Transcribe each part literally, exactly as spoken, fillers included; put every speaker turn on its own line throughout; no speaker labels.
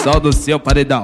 som do seu paredão.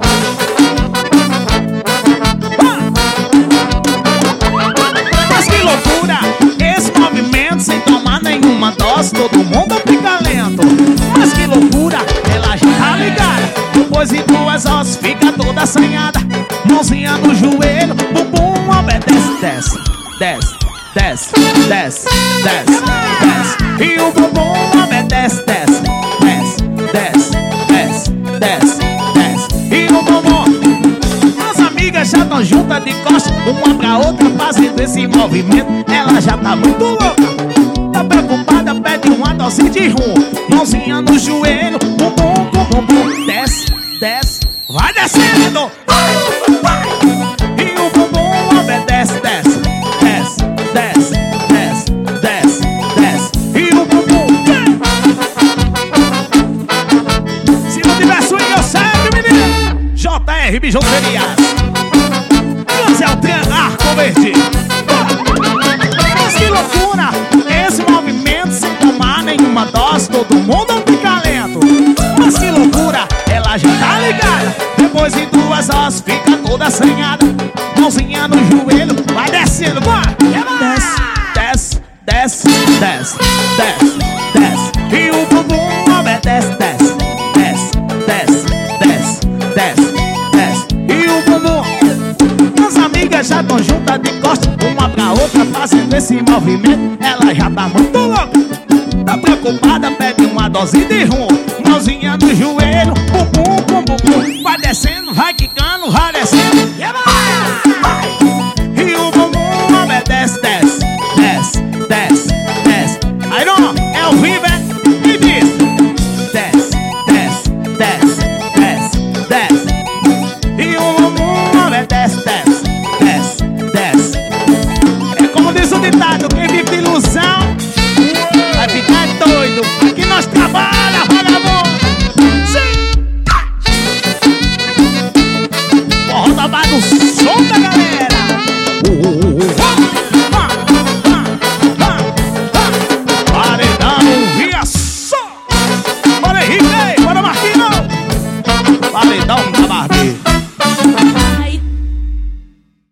Mas que loucura, esse movimento sem tomar nenhuma dose, todo mundo fica lento. Mas que loucura, ela já tá ligada, depois de duas horas fica toda assanhada. Mãozinha no joelho, bumbum obedece. Desce, desce, desce, desce, desce, desce. E o bumbum obedece, desce, desce, desce, desce, desce, desce. E o bumbum. As amigas já tão juntas de costas, uma pra outra fazendo esse movimento. Ela já tá muito louca, tá preocupada, pede uma dose de rum. Mãozinha no joelho, bumbum, bumbum, bumbum. Desce, desce, vai descendo. E o bumbum obedece, desce, desce, desce, desce, desce, desce. E o bumbum. Se não tiver swing, eu segue, menino. J R Bijuterias, José Altran, Arco Verde. Mas que loucura, esse movimento sem tomar nenhuma dose, todo mundo fica lento. Mas que loucura, ela já tá ligada, depois de duas horas fica toda assanhada. Mãozinha no joelho, vai descendo, vai. Desce, desce, desce, desce, desce, desce. E o bumbum obedece, desce, desce, desce, desce, desce, desce. E o bumbum. As amigas já tão juntas de costas, uma pra outra fazendo esse movimento. Ela já tá muito louca, tá preocupada, pede uma dose de rum. Mãozinha no joelho,